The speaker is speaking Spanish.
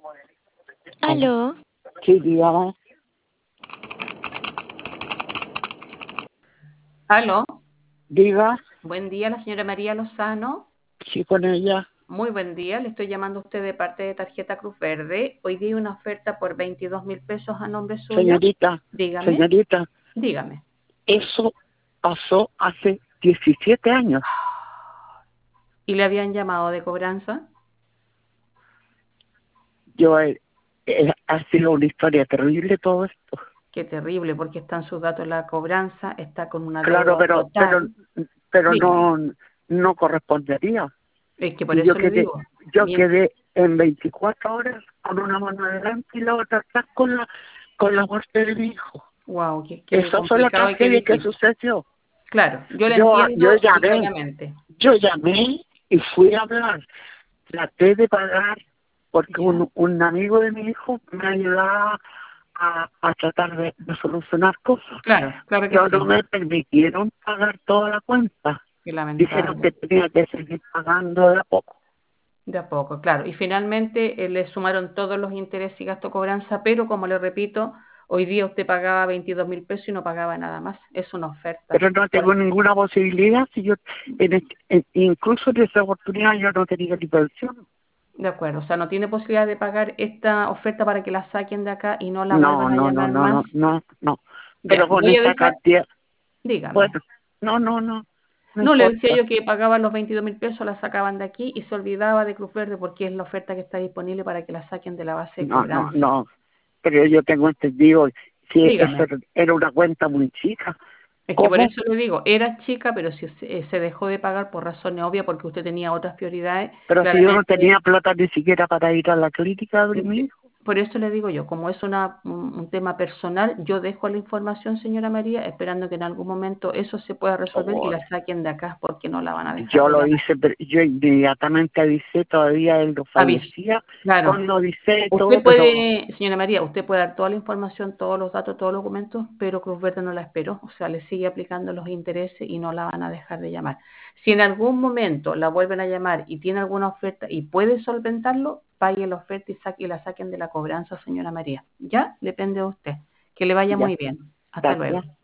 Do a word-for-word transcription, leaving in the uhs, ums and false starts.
Aló. Sí, dígame. Aló, Diga, buen día, la señora María Lozano. sí, con ella. Muy buen día, le estoy llamando a usted de parte de Tarjeta Cruz Verde. Hoy día hay una oferta por veintidós mil pesos a nombre suyo. Señorita, Dígame, señorita, dígame. eso pasó hace diecisiete años. ¿Y le habían llamado de cobranza? Yo, eh, eh, ha sido una historia terrible todo esto. Qué terrible, porque están sus datos en la cobranza, está con una Claro, deuda pero, pero, total. pero Dígame, no, no correspondería. es que por Y yo eso le quedé, digo. yo Mien- quedé en veinticuatro horas con una mano adelante y la otra atrás con la, con la muerte de mi hijo. Wow, qué, qué Esa fue la complicado y qué tragedia que difícil. sucedió. Claro, yo le Yo, yo entiendo y llamé, claramente. yo llamé y fui a hablar. Traté de pagar porque ¿Ya? un, un amigo de mi hijo me ayudaba a, a tratar de, de solucionar cosas. Claro, claro que Pero no sí. me permitieron pagar toda la cuenta. Qué Dijeron lamentable. que tenía que seguir pagando de a poco. De a poco, claro. Y finalmente eh, le sumaron todos los intereses y gasto cobranza, pero como le repito, hoy día usted pagaba veintidós mil pesos y no pagaba nada más. Es una oferta. Pero no tengo ninguna posibilidad. Si yo, en este- en- incluso en esa oportunidad yo no tenía ni pensión. De acuerdo, o sea, no tiene posibilidad de pagar esta oferta para que la saquen de acá y no la No, vuelvan a no, no, llamar no, no, más. no, no. Ya, Pero con voy a esta dejar, cantidad, dígame. bueno, no, no, no, no No, le decía importa. yo que pagaban los veintidós mil pesos, la sacaban de aquí y se olvidaba de Cruz Verde porque es la oferta que está disponible para que la saquen de la base de No, no, cobranza. no. Pero yo tengo entendido que eso Dígame. era una cuenta muy chica. Es que por ¿Cómo? eso le digo, era chica, pero si se, se dejó de pagar por razones obvias porque usted tenía otras prioridades, Pero si yo no claramente, tenía plata ni siquiera para ir a la clínica de mi enti- hijo. por eso le digo yo, como es una, un, un tema personal, yo dejo la información, señora María, esperando que en algún momento eso se pueda resolver y Oh, la saquen de acá porque no la van a dejar yo de lo llamar. hice, pero yo inmediatamente avisé, todavía él no Aviso. fallecía, Claro. cuando avisé todo, Usted pero puede, señora María, usted puede dar toda la información, todos los datos, todos los documentos, pero Cruz Verde no la esperó, o sea, le sigue aplicando los intereses y no la van a dejar de llamar. Si en algún momento la vuelven a llamar y tiene alguna oferta y puede solventarlo, pague la oferta y, saque, y la saquen de la cobranza, señora María. Ya depende de usted. Que le vaya ya, muy bien. Hasta luego. gracias.